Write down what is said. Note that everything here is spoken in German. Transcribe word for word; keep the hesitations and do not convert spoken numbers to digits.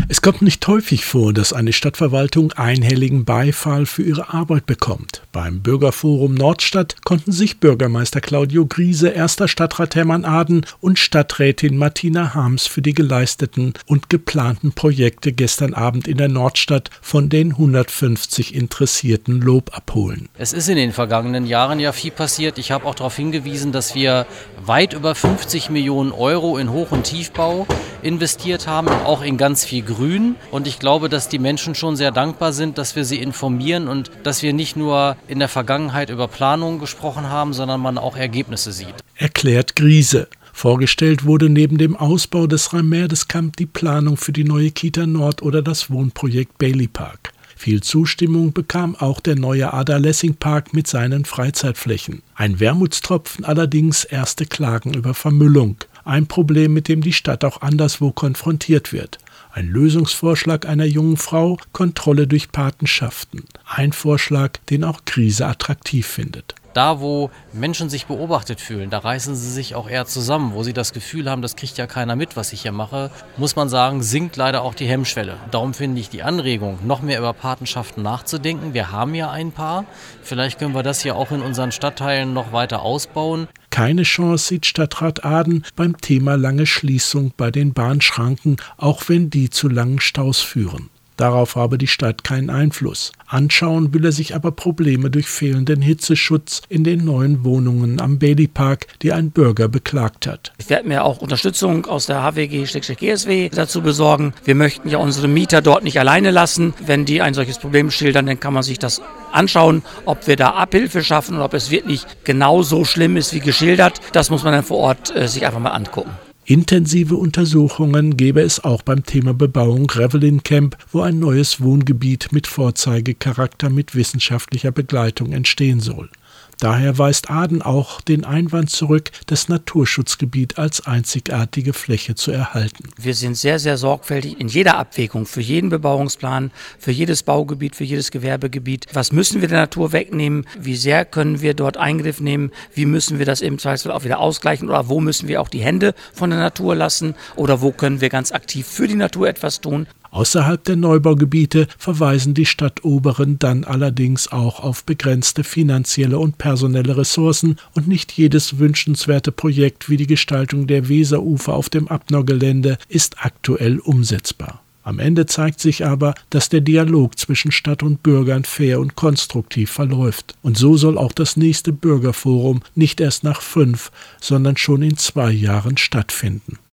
Es kommt nicht häufig vor, dass eine Stadtverwaltung einhelligen Beifall für ihre Arbeit bekommt. Beim Bürgerforum Nordstadt konnten sich Bürgermeister Claudio Griese, erster Stadtrat Hermann Aden und Stadträtin Martina Harms für die geleisteten und geplanten Projekte gestern Abend in der Nordstadt von den hundertfünfzig Interessierten Lob abholen. Es ist in den vergangenen Jahren ja viel passiert. Ich habe auch darauf hingewiesen, dass wir weit über fünfzig Millionen Euro in Hoch- und Tiefbau investiert haben, auch in ganz viel Grün. Und ich glaube, dass die Menschen schon sehr dankbar sind, dass wir sie informieren und dass wir nicht nur in der Vergangenheit über Planungen gesprochen haben, sondern man auch Ergebnisse sieht. Erklärt Griese. Vorgestellt wurde neben dem Ausbau des Rhein-Merdes-Kamp die Planung für die neue Kita Nord oder das Wohnprojekt Bailey Park. Viel Zustimmung bekam auch der neue Ada-Lessing-Park mit seinen Freizeitflächen. Ein Wermutstropfen allerdings erste Klagen über Vermüllung. Ein Problem, mit dem die Stadt auch anderswo konfrontiert wird. Ein Lösungsvorschlag einer jungen Frau, Kontrolle durch Patenschaften. Ein Vorschlag, den auch Griese attraktiv findet. Da, wo Menschen sich beobachtet fühlen, da reißen sie sich auch eher zusammen. Wo sie das Gefühl haben, das kriegt ja keiner mit, was ich hier mache, muss man sagen, sinkt leider auch die Hemmschwelle. Darum finde ich die Anregung, noch mehr über Patenschaften nachzudenken. Wir haben ja ein paar. Vielleicht können wir das hier auch in unseren Stadtteilen noch weiter ausbauen. Keine Chance sieht Stadtrat Aden beim Thema lange Schließung bei den Bahnschranken, auch wenn die zu langen Staus führen. Darauf habe die Stadt keinen Einfluss. Anschauen will er sich aber Probleme durch fehlenden Hitzeschutz in den neuen Wohnungen am Bailey Park, die ein Bürger beklagt hat. Ich werde mir auch Unterstützung aus der H W G G S W dazu besorgen. Wir möchten ja unsere Mieter dort nicht alleine lassen. Wenn die ein solches Problem schildern, dann kann man sich das anschauen, ob wir da Abhilfe schaffen und ob es wirklich genau so schlimm ist wie geschildert. Das muss man dann vor Ort äh, sich einfach mal angucken. Intensive Untersuchungen gebe es auch beim Thema Bebauung Revelin Camp, wo ein neues Wohngebiet mit Vorzeigecharakter mit wissenschaftlicher Begleitung entstehen soll. Daher weist Aden auch den Einwand zurück, das Naturschutzgebiet als einzigartige Fläche zu erhalten. Wir sind sehr, sehr sorgfältig in jeder Abwägung für jeden Bebauungsplan, für jedes Baugebiet, für jedes Gewerbegebiet. Was müssen wir der Natur wegnehmen? Wie sehr können wir dort Eingriff nehmen? Wie müssen wir das im Zweifelsfall auch wieder ausgleichen? Oder wo müssen wir auch die Hände von der Natur lassen? Oder wo können wir ganz aktiv für die Natur etwas tun? Außerhalb der Neubaugebiete verweisen die Stadtoberen dann allerdings auch auf begrenzte finanzielle und personelle Ressourcen und nicht jedes wünschenswerte Projekt wie die Gestaltung der Weserufer auf dem Abnor-Gelände ist aktuell umsetzbar. Am Ende zeigt sich aber, dass der Dialog zwischen Stadt und Bürgern fair und konstruktiv verläuft. Und so soll auch das nächste Bürgerforum nicht erst nach fünf, sondern schon in zwei Jahren stattfinden.